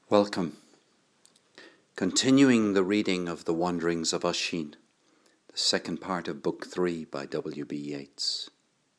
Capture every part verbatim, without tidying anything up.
Welcome. Continuing the reading of The Wanderings of Oisin, the second part of Book three by W B Yeats.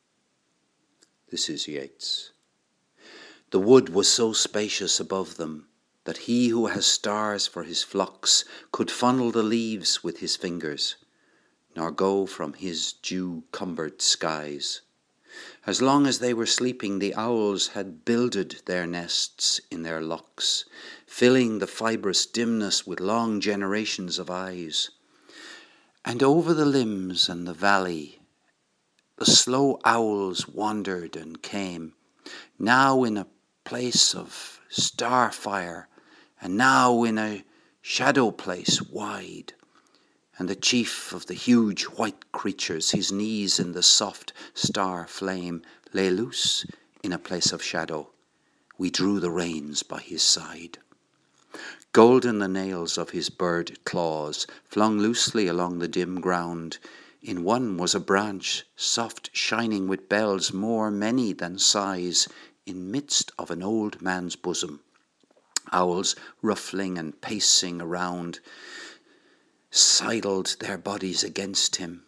This is Yeats. The wood was so spacious above them that he who has stars for his flocks could funnel the leaves with his fingers, nor go from his dew-cumbered skies. As long as they were sleeping, the owls had builded their nests in their locks, filling the fibrous dimness with long generations of eyes. And over the limbs and the valley, the slow owls wandered and came, now in a place of star fire, and now in a shadow place wide. And the chief of the huge white creatures, his knees in the soft star flame, lay loose in a place of shadow. We drew the reins by his side. Golden the nails of his bird claws, flung loosely along the dim ground. In one was a branch, soft shining with bells more many than size, in midst of an old man's bosom. Owls ruffling and pacing around sidled their bodies against him,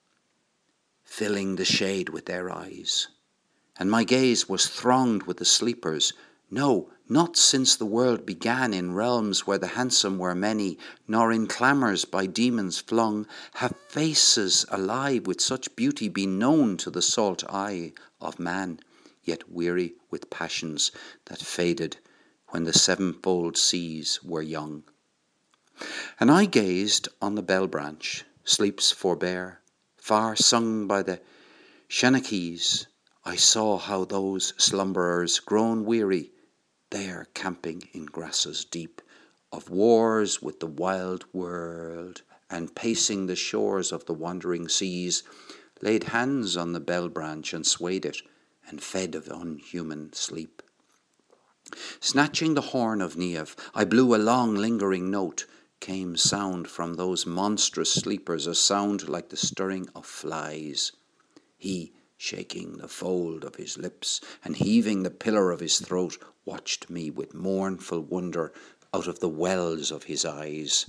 filling the shade with their eyes. And my gaze was thronged with the sleepers, no, not since the world began, in realms where the handsome were many, nor in clamours by demons flung, have faces alive with such beauty been known to the salt eye of man, yet weary with passions that faded when the sevenfold seas were young. And I gazed on the bell branch, sleep's forbear, far sung by the Shenachies. I saw how those slumberers, grown weary, there camping in grasses deep, of wars with the wild world, and pacing the shores of the wandering seas, laid hands on the bell branch and swayed it, and fed of unhuman sleep. Snatching the horn of Niamh, I blew a long lingering note. Came sound from those monstrous sleepers, a sound like the stirring of flies. He, shaking the fold of his lips and heaving the pillar of his throat, watched me with mournful wonder out of the wells of his eyes.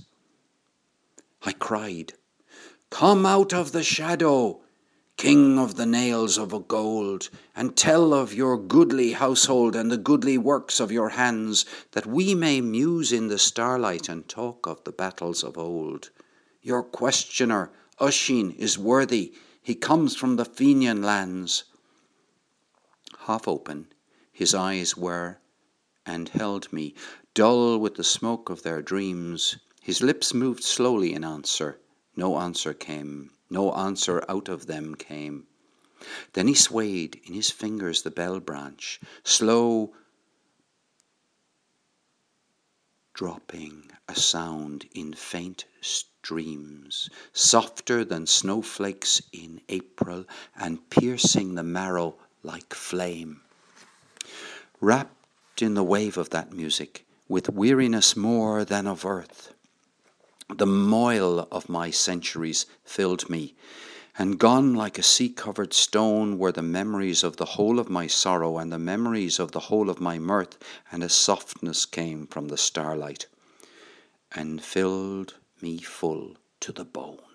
I cried, "Come out of the shadow, King of the nails of gold, and tell of your goodly household and the goodly works of your hands, that we may muse in the starlight and talk of the battles of old. Your questioner, Oisin, is worthy. He comes from the Fenian lands." Half open, his eyes were, and held me, dull with the smoke of their dreams. His lips moved slowly in answer. No answer came. No answer out of them came. Then he swayed in his fingers the bell branch, slow dropping a sound in faint streams, softer than snowflakes in April, and piercing the marrow like flame. Wrapped in the wave of that music, with weariness more than of earth, the moil of my centuries filled me, and gone like a sea-covered stone were the memories of the whole of my sorrow and the memories of the whole of my mirth, and a softness came from the starlight, and filled me full to the bone.